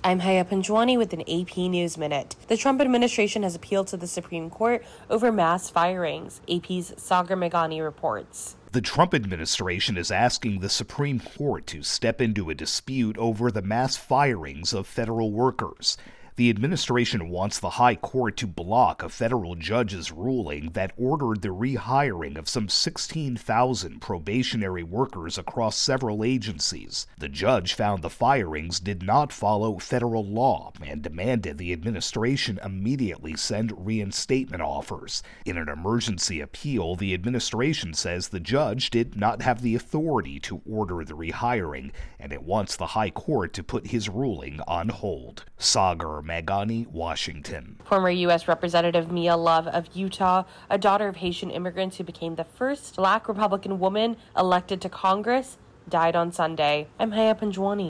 I'm Haya Panjwani with an AP News Minute. The Trump administration has appealed to the Supreme Court over mass firings. AP's Sagar Meghani reports. The Trump administration is asking the Supreme Court to step into a dispute over the mass firings of federal workers. The administration wants the High Court to block a federal judge's ruling that ordered the rehiring of some 16,000 probationary workers across several agencies. The judge found the firings did not follow federal law and demanded the administration immediately send reinstatement offers. In an emergency appeal, the administration says the judge did not have the authority to order the rehiring, and it wants the High Court to put his ruling on hold. Sagar Meghani, Washington. Former U.S. Representative Mia Love of Utah, a daughter of Haitian immigrants who became the first Black Republican woman elected to Congress, died on Sunday. I'm Haya Panjwani.